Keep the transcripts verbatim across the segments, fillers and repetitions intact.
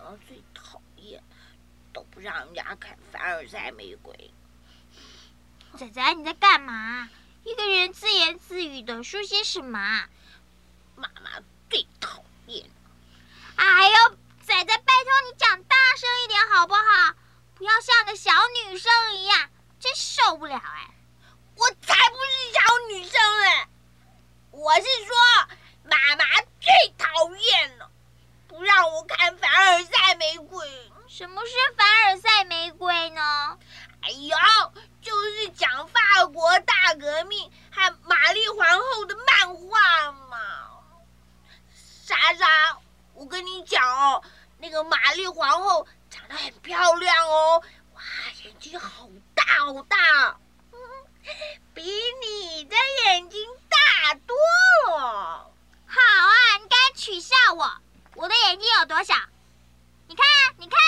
妈最讨厌，都不让人家看凡尔赛玫瑰。 仔仔，你在干嘛？一个人自言自语的说些什么？ 妈妈最讨厌。 哎呦，仔仔，拜托你讲大声一点好不好？不要像个小女生一样，真受不了哎！ 我才不是小女生哎，我是说妈妈最讨厌了，不让我看凡尔赛玫瑰。 什么是凡尔赛玫瑰呢？ 哎呦，就是讲法国大革命和玛丽皇后的漫画嘛。莎莎，我跟你讲哦，那个玛丽皇后长得很漂亮哦，哇，眼睛好大好大，嗯，比你的眼睛大多了。 好啊，你敢取笑我？我的眼睛有多小？你看，你看。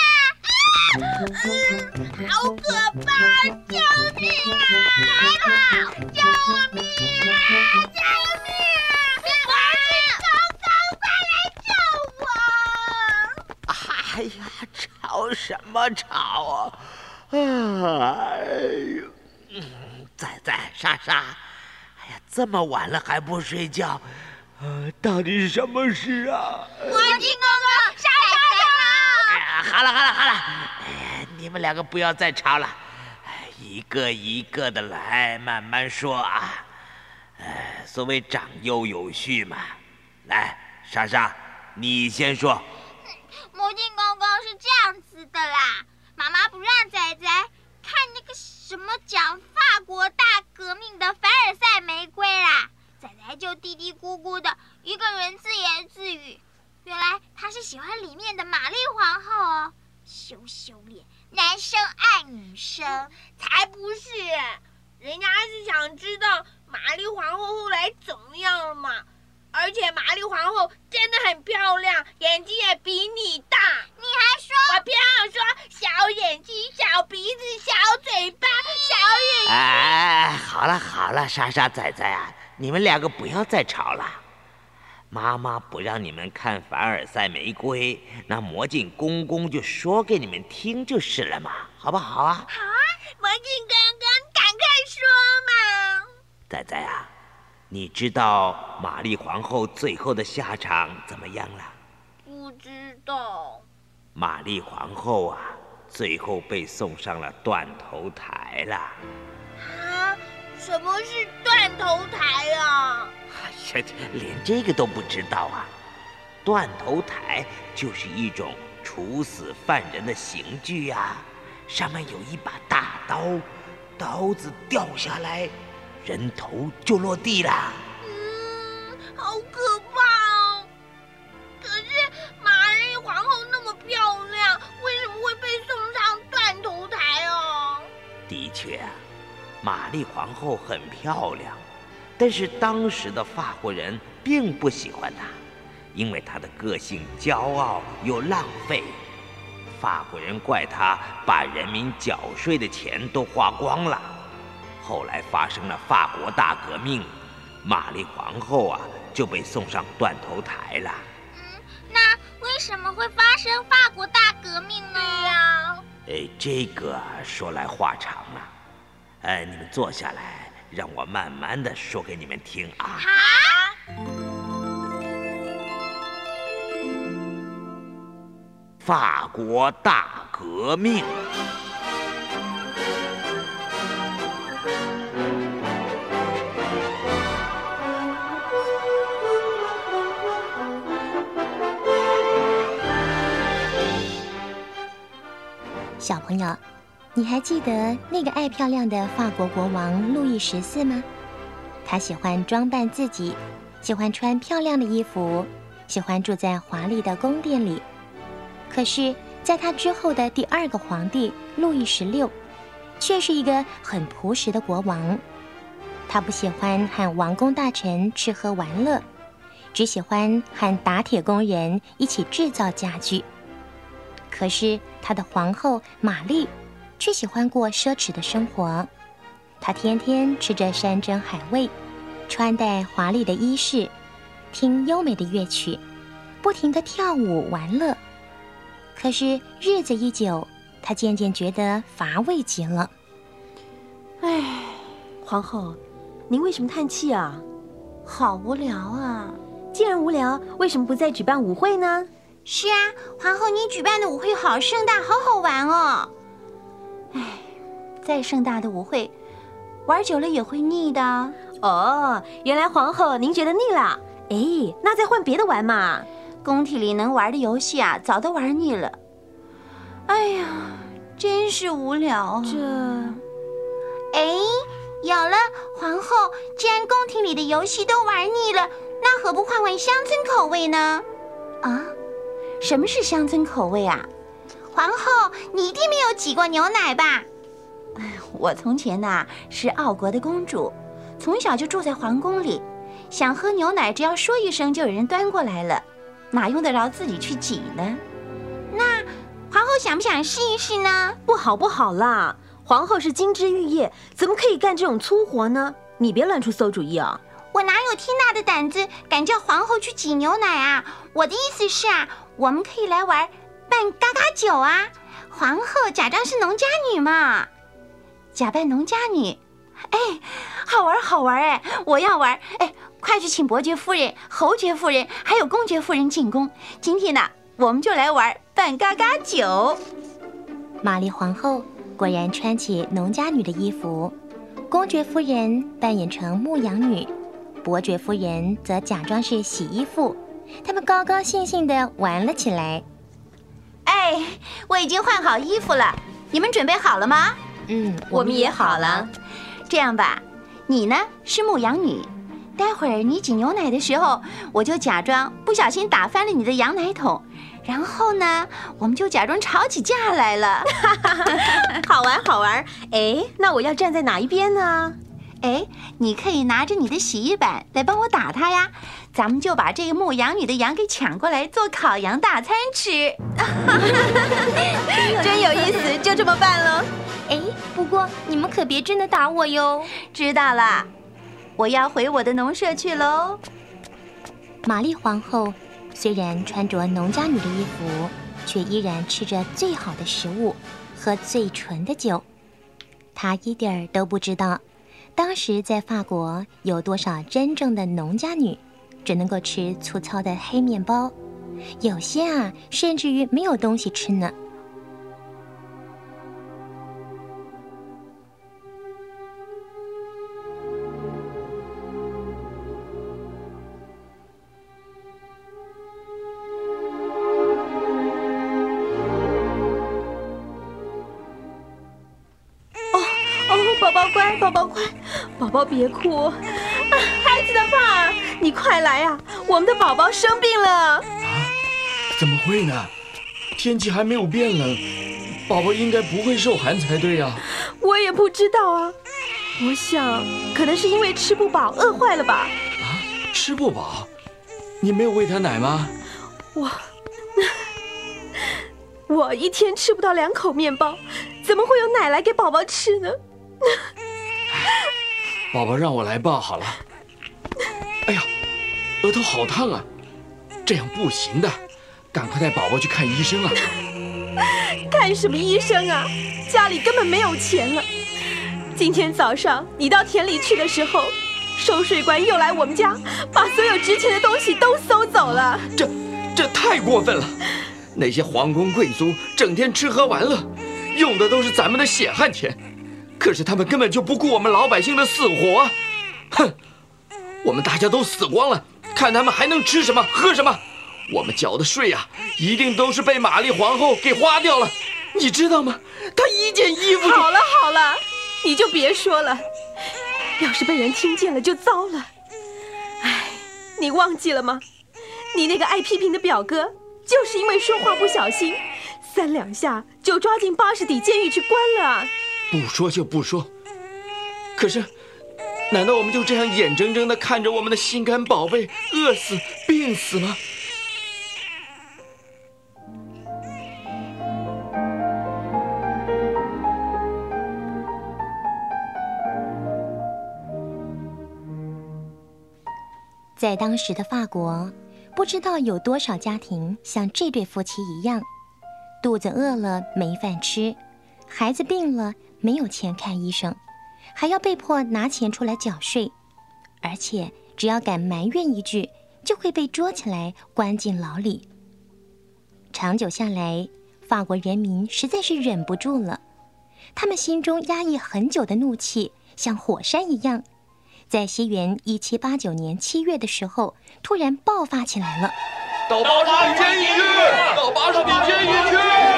嗯，好可怕！救命啊！ 快跑！ 救命啊！救命啊！我是公公，快来救我！ 哎呀，吵什么吵啊！哎呦，仔仔、莎莎，哎呀，这么晚了还不睡觉，呃，到底是什么事啊？ 魔镜公公，莎莎好！ 哎呀，好了好了好了，哎，你们两个不要再吵了，一个一个的来，慢慢说啊。哎，所谓长幼有序嘛。来，莎莎，你先说。 魔镜公公是这样子的啦，妈妈不让仔仔看那个什么讲法国大革命的凡尔赛玫瑰啦，仔仔就嘀嘀咕咕的一个人自言自语。原来他是喜欢里面的玛丽皇后哦，羞羞脸，男生爱女生， 才不是，人家是想知道玛丽皇后后来怎么样了嘛。而且玛丽皇后真的很漂亮，眼睛也比你大。 你还说？ 我偏要说小眼睛、小鼻子、小嘴巴、小眼睛。 哎，好了好了，莎莎、仔仔啊，你们两个不要再吵了。妈妈不让你们看凡尔赛玫瑰，那魔镜公公就说给你们听就是了嘛，好不好啊？ 好啊，魔镜公公，赶快说嘛。 仔仔啊，你知道玛丽皇后最后的下场怎么样了？ 不知道。 玛丽皇后啊，最后被送上了断头台了。 啊？什么是断头台啊？ 哎呀，连这个都不知道啊！断头台就是一种处死犯人的刑具啊，上面有一把大刀，刀子掉下来，人头就落地了。 嗯，好可怕哦！可是玛丽皇后那么漂亮，为什么会被送上断头台哦？ 的确啊，玛丽皇后很漂亮，但是当时的法国人并不喜欢她，因为她的个性骄傲又浪费。法国人怪她把人民缴税的钱都花光了。后来发生了法国大革命，玛丽皇后啊就被送上断头台了。 嗯，那为什么会发生法国大革命呢？ 对呀， 哎，这个说来话长了。哎，你们坐下来，让我慢慢的说给你们听啊。 好。 法国大革命。 小朋友，你还记得那个爱漂亮的法国国王路易十四吗？他喜欢装扮自己，喜欢穿漂亮的衣服，喜欢住在华丽的宫殿里。可是在他之后的第二个皇帝路易十六，却是一个很朴实的国王。他不喜欢和王公大臣吃喝玩乐，只喜欢和打铁工人一起制造家具。可是他的皇后玛丽却喜欢过奢侈的生活，她天天吃着山珍海味，穿戴华丽的衣饰，听优美的乐曲，不停地跳舞玩乐。 可是日子一久，他渐渐觉得乏味极了。 唉，皇后，您为什么叹气啊？ 好无聊啊！ 既然无聊，为什么不再举办舞会呢？ 是啊，皇后，你举办的舞会好盛大，好好玩哦。唉，再盛大的舞会，玩久了也会腻的。 哦，原来皇后您觉得腻了？哎，那再换别的玩嘛。 宫廷里能玩的游戏啊，早都玩腻了。哎呀，真是无聊啊！ 这， 哎，有了，皇后，既然宫廷里的游戏都玩腻了，那何不换换乡村口味呢？啊，什么是乡村口味啊？皇后，你一定没有挤过牛奶吧？我从前呐、啊、是奥国的公主，从小就住在皇宫里，想喝牛奶只要说一声就有人端过来了，哪用得着自己去挤呢？那皇后想不想试一试呢？ 不好不好啦，皇后是金枝玉叶，怎么可以干这种粗活呢？你别乱出馊主意啊！ 我哪有天大的胆子敢叫皇后去挤牛奶啊？我的意思是啊，我们可以来玩扮嘎嘎酒啊，皇后假装是农家女嘛。假扮农家女，哎，好玩好玩哎！我要玩哎！快去请伯爵夫人、侯爵夫人还有公爵夫人进宫。今天呢，我们就来玩扮嘎嘎酒。 玛丽皇后果然穿起农家女的衣服，公爵夫人扮演成牧羊女，伯爵夫人则假装是洗衣服。他们高高兴兴地玩了起来。 哎，我已经换好衣服了，你们准备好了吗？ 嗯， 我们也好了。 这样吧，你呢是牧羊女，待会儿你挤牛奶的时候，我就假装不小心打翻了你的羊奶桶，然后呢，我们就假装吵起架来了。 好玩好玩。哎，那我要站在哪一边呢？ 哎，你可以拿着你的洗衣板来帮我打它呀，咱们就把这个牧羊女的羊给抢过来做烤羊大餐吃。 真有意思，就这么办了。 哎，不过你们可别真的打我哟。 知道了，我要回我的农舍去喽。 玛丽皇后虽然穿着农家女的衣服，却依然吃着最好的食物，喝最纯的酒。她一点儿都不知道，当时在法国有多少真正的农家女只能够吃粗糙的黑面包，有些啊甚至于没有东西吃呢。 宝宝乖，宝宝乖，宝宝别哭。啊，孩子的爸儿，你快来啊！我们的宝宝生病了。 啊？怎么会呢？天气还没有变冷，宝宝应该不会受寒才对啊。 我也不知道啊，我想可能是因为吃不饱，饿坏了吧。 啊，吃不饱？你没有喂他奶吗？ 我，我一天吃不到两口面包，怎么会有奶来给宝宝吃呢？ 宝宝让我来抱好了。哎呀，额头好烫啊，这样不行的，赶快带宝宝去看医生啊。 看什么医生啊？家里根本没有钱了。今天早上你到田里去的时候，收税官又来我们家，把所有值钱的东西都搜走了。 这这太过分了！那些皇宫贵族整天吃喝玩乐，用的都是咱们的血汗钱，可是他们根本就不顾我们老百姓的死活。哼，我们大家都死光了，看他们还能吃什么喝什么。我们缴的税啊，一定都是被玛丽皇后给花掉了，你知道吗？她一件衣服…… 好了好了，你就别说了，要是被人听见了就糟了。哎，你忘记了吗？你那个爱批评的表哥，就是因为说话不小心，三两下就抓进巴士底监狱去关了。 不说就不说，可是难道我们就这样眼睁睁地看着我们的心肝宝贝饿死病死吗？ 在当时的法国，不知道有多少家庭像这对夫妻一样， 肚子饿了没饭吃，孩子病了没有钱看医生，还要被迫拿钱出来缴税，而且只要敢埋怨一句，就会被捉起来关进牢里。长久下来，法国人民实在是忍不住了，他们心中压抑很久的怒气像火山一样，在西元一七八九年七月的时候突然爆发起来了。 到巴士底监狱去！到巴士底监狱去！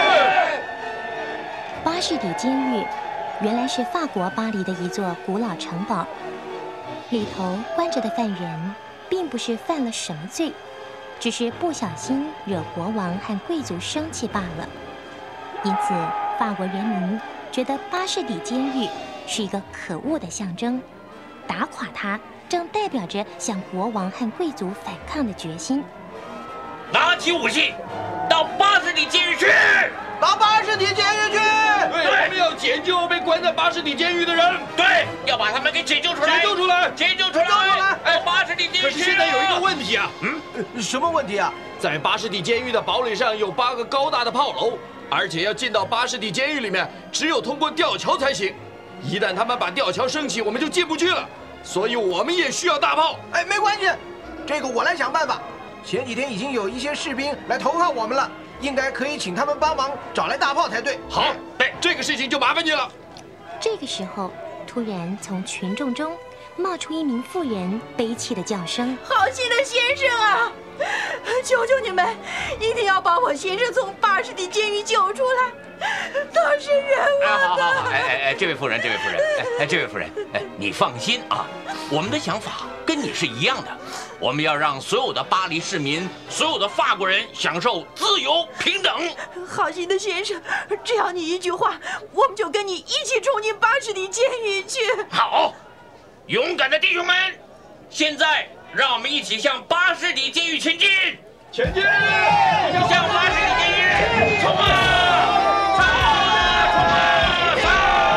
巴士底监狱原来是法国巴黎的一座古老城堡，里头关着的犯人并不是犯了什么罪，只是不小心惹国王和贵族生气罢了。因此，法国人民觉得巴士底监狱是一个可恶的象征，打垮它正代表着向国王和贵族反抗的决心。 拿起武器，到巴士底监狱去！ 到巴士底监狱去！ 对，我们要解救被关在巴士底监狱的人。 对，要把他们给解救出来！ 解救出来！ 解救出来！哎，巴士底监狱！ 可是现在有一个问题啊， 嗯，什么问题啊？ 在巴士底监狱的堡垒上有八个高大的炮楼，而且要进到巴士底监狱里面，只有通过吊桥才行。一旦他们把吊桥升起，我们就进不去了。所以我们也需要大炮。 哎，没关系，这个我来想办法。前几天已经有一些士兵来投靠我们了，应该可以请他们帮忙找来大炮才对。 好，对，这个事情就麻烦你了。 这个时候，突然从群众中冒出一名妇人悲泣的叫声：“ 好心的先生啊，求求你们，一定要把我先生从巴士底监狱救出来，他是冤枉的。” 哎，好好好，哎哎哎，这位夫人，这位夫人，哎哎，这位夫人，哎，你放心啊，我们的想法跟你是一样的，我们要让所有的巴黎市民，所有的法国人享受自由平等。 好心的先生，只要你一句话，我们就跟你一起冲进巴士底监狱去。 好，勇敢的弟兄们，现在让我们一起向巴士底监狱前进！ 前进！ 向巴士底监狱冲啊！冲啊！冲啊！冲！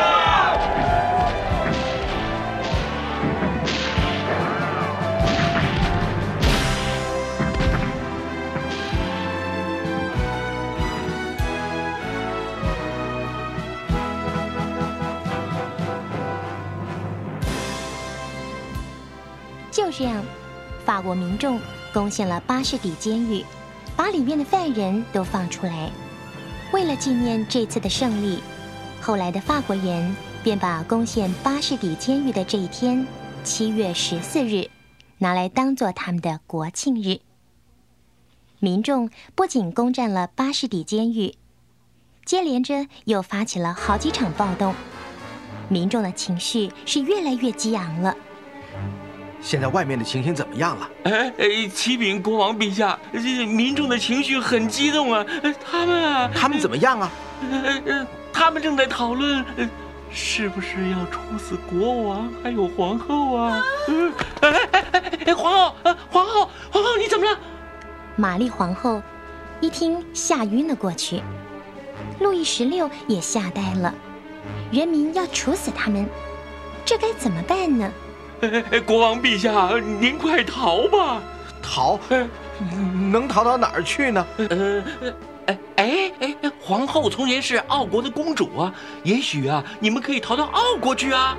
就这样，法国民众攻陷了巴士底监狱，把里面的犯人都放出来。为了纪念这次的胜利，后来的法国人便把攻陷巴士底监狱的这一天，七月十四日，拿来当作他们的国庆日。民众不仅攻占了巴士底监狱，接连着又发起了好几场暴动，民众的情绪是越来越激昂了。 现在外面的情形怎么样了？ 哎哎，启禀国王陛下，这民众的情绪很激动啊！他们啊， 他们怎么样啊？ 呃呃，他们正在讨论，呃，是不是要处死国王还有皇后啊？嗯，哎哎哎哎，皇后，呃，皇后，皇后，你怎么了？ 玛丽皇后一听吓晕了过去，路易十六也吓呆了。人民要处死他们，这该怎么办呢？ 哎，国王陛下，您快逃吧！ 逃？能逃到哪儿去呢？ 呃，哎哎哎，皇后从前是奥国的公主啊，也许啊，你们可以逃到奥国去啊。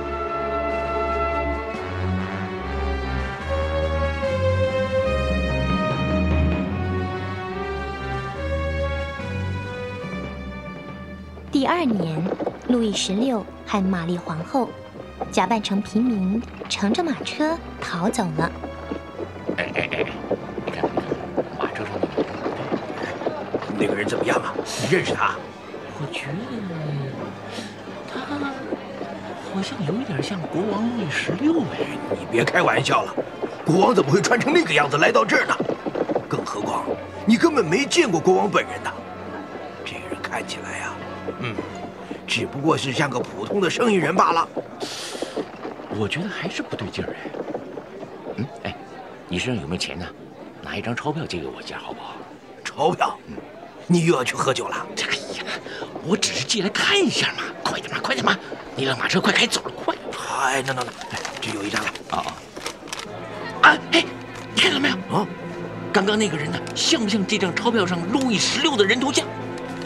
第二年，路易十六和玛丽皇后假扮成平民，乘着马车逃走了。 哎哎哎，你看，马车上那个人， 那个人怎么样啊？你认识他？ 我觉得他好像有一点像国王路易十六哎。 你别开玩笑了，国王怎么会穿成那个样子来到这儿呢？更何况你根本没见过国王本人呐。这个人看起来呀、啊，嗯。只不过是像个普通的生意人罢了。 我觉得还是不对劲儿哎。 嗯，哎，你身上有没有钱呢？拿一张钞票借给我一下好不好？ 钞票？嗯，你又要去喝酒了？ 哎呀，我只是借来看一下嘛。快点嘛，快点嘛！你让马车快开走了，快！ 哎，那那那，这有一张了。 啊啊！啊，哎，你看到没有？ 啊， 刚刚那个人呢，像不像这张钞票上路易十六的人头像？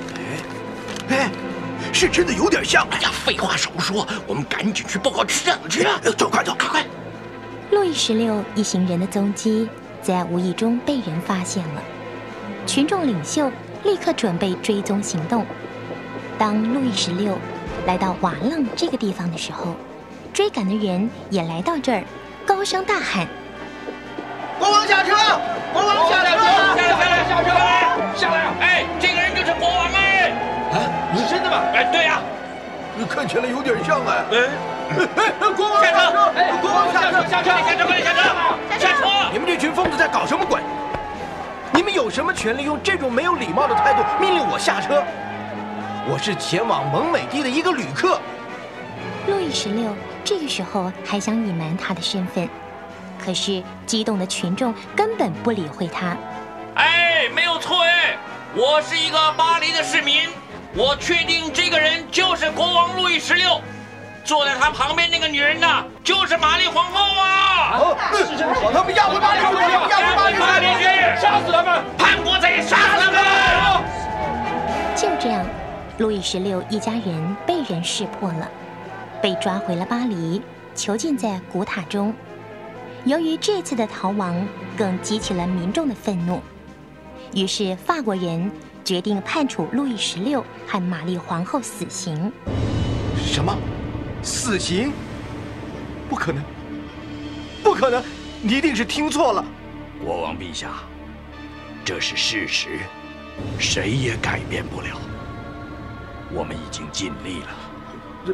哎，是真的有点像。 哎呀，废话少说，我们赶紧去报告市长去啊！ 走，快走， 快快！ 路易十六一行人的踪迹在无意中被人发现了，群众领袖立刻准备追踪行动。当路易十六来到瓦楞这个地方的时候，追赶的人也来到这儿，高声大喊：“ 国王下车！国王下车！ 下来，下来，下来，下来！哎，这个人就是国王哎！ 啊， 是真的吗？ 哎，对呀， 看起来有点像哎。 哎， 国王下车！ 哎，国王下车！ 下车！下车！快点下车！下车！ 你们这群疯子在搞什么鬼？你们有什么权利用这种没有礼貌的态度命令我下车？我是前往蒙美地的一个旅客。 路易十六这个时候还想隐瞒他的身份，可是激动的群众根本不理会他。 哎，没有错哎，我是一个巴黎的市民，我确定这个人就是国王路易十六，坐在他旁边那个女人呢，就是玛丽皇后啊！ 哦，是真的，把他们押回巴黎去，押回巴黎去， 杀死他们！叛国贼，杀死他们！ 就这样，路易十六一家人被人识破了，被抓回了巴黎，囚禁在古塔中。由于这次的逃亡，更激起了民众的愤怒，于是法国人决定判处路易十六和玛丽皇后死刑。 什么？死刑？不可能！不可能！你一定是听错了。 国王陛下，这是事实，谁也改变不了。我们已经尽力了。 这，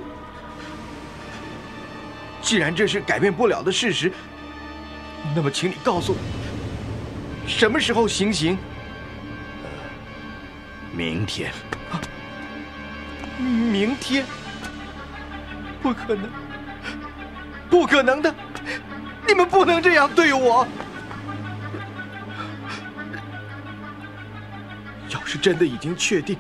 既然这是改变不了的事实，那么请你告诉我，什么时候行刑？ 明天。 啊，明天？不可能！不可能的！你们不能这样对我！要是真的已经确定，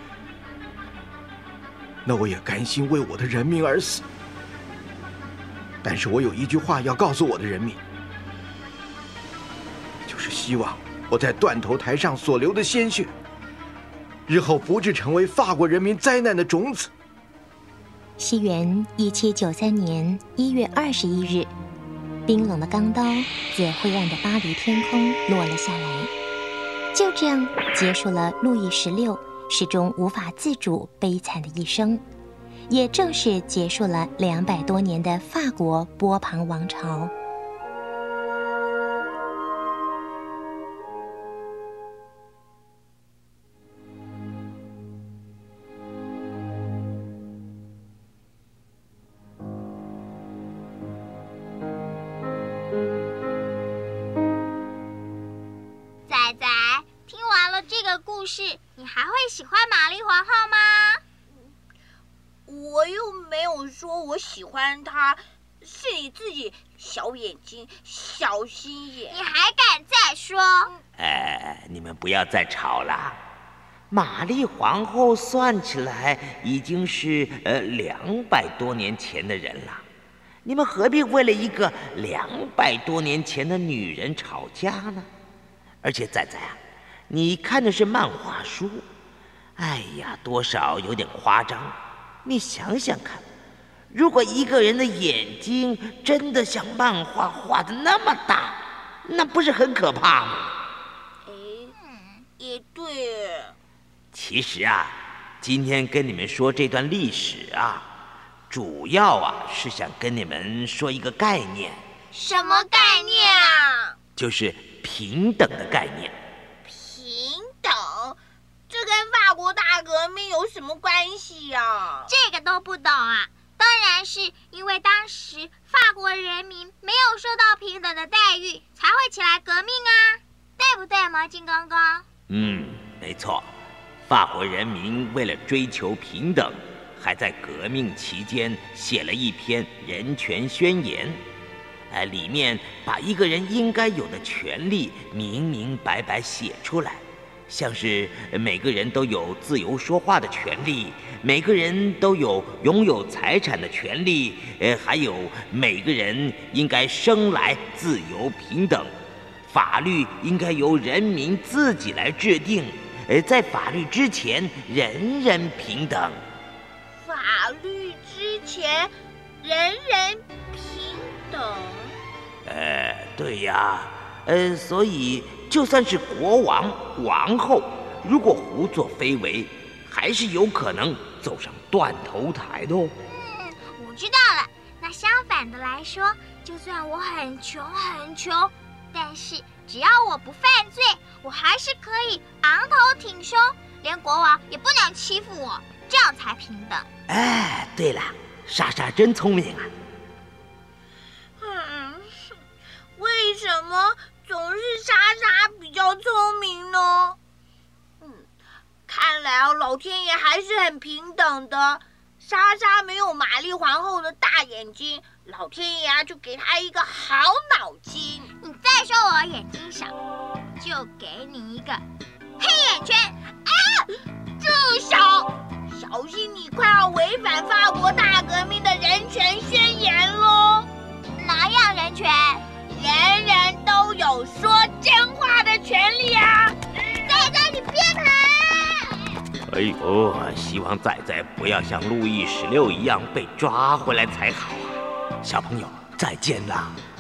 那我也甘心为我的人民而死。但是我有一句话要告诉我的人民，就是希望我在断头台上所流的鲜血，日后不致成为法国人民灾难的种子。 西元一七九三年一月二十一日，冰冷的钢刀自灰暗的巴黎天空落了下来，就这样结束了路易十六始终无法自主悲惨的一生，也正式结束了两百多年的法国波旁王朝。 仔仔，听完了这个故事，你还会喜欢玛丽皇后吗？ 我又没有说我喜欢她，是你自己小眼睛、小心眼。 你还敢再说？ 哎，你们不要再吵了。玛丽皇后算起来已经是呃两百多年前的人了，你们何必为了一个两百多年前的女人吵架呢？而且仔仔啊，你看的是漫画书，哎呀，多少有点夸张。你想想看，如果一个人的眼睛真的像漫画画的那么大，那不是很可怕吗？ 哎，也对。 其实啊，今天跟你们说这段历史啊，主要啊是想跟你们说一个概念。 什么概念啊？ 就是平等的概念。 平等？这跟法国大革命有什么关系啊？ 这个都不懂啊？当然是因为当时法国人民没有受到平等的待遇，才会起来革命啊，对不对，毛巾公公？ 嗯，没错。法国人民为了追求平等，还在革命期间写了一篇人权宣言。呃，里面把一个人应该有的权利明明白白写出来，像是每个人都有自由说话的权利，每个人都有拥有财产的权利，呃，还有每个人应该生来自由平等，法律应该由人民自己来制定， 呃，在法律之前，人人平等。 法律之前，人人平等。 呃，对呀，呃，所以就算是国王、王后，如果胡作非为，还是有可能走上断头台的哦。 嗯，我知道了。那相反的来说，就算我很穷很穷，但是只要我不犯罪，我还是可以昂头挺胸，连国王也不能欺负我，这样才平等。 哎，对了，莎莎真聪明啊。 嗯，为什么总是莎莎比较聪明呢？嗯，看来哦，老天爷还是很平等的。莎莎没有玛丽皇后的大眼睛，老天爷啊就给她一个好脑筋。 你再说我眼睛小，就给你一个黑眼圈。 啊！住手！小心你快要违反法国大革命的人权宣言喽！ 哪样人权？ 人人都有说真话的权利啊！ 仔仔，你别跑！ 哎呦，希望仔仔不要像路易十六一样被抓回来才好啊！小朋友，再见啦！